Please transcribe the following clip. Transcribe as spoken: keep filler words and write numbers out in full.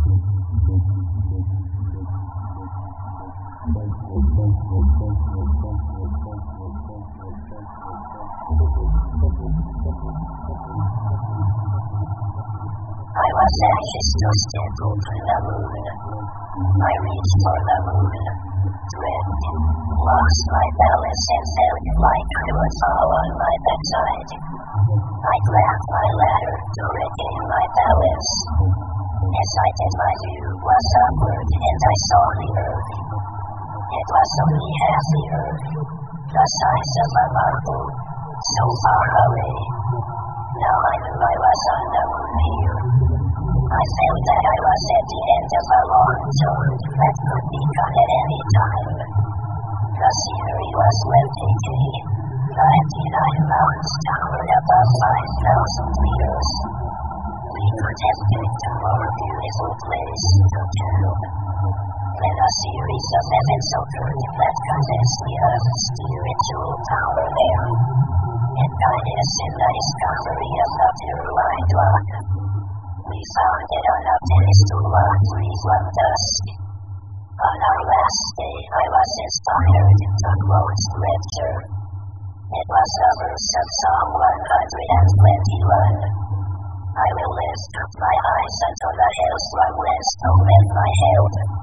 I was anxious to step over the moon. I reached for the moon, tripped, lost my balance and felt like I would fall on my backside. I grabbed my ladder to regain my balance. Excited, my view was upward and I saw the earth. It was only half the earth, the size of a marble, so far away. Now I knew I was on the moon here. I felt that I was at the end of a long journey that could be cut at any time. The scenery was breathtaking. The empty-eyed mountains towered above five thousand meters. We could have picked a more beautiful place to camp. Then a series of events occurred that convinced me of the spiritual power there, and guided us in the discovery of the pure white rock. We found it on a pedestal on breeze one dusk. On our last day, I was inspired to quote scripture. It was a verse of Psalm one hundred twenty-one. I will lift up my eyes unto the hills from whence cometh my help.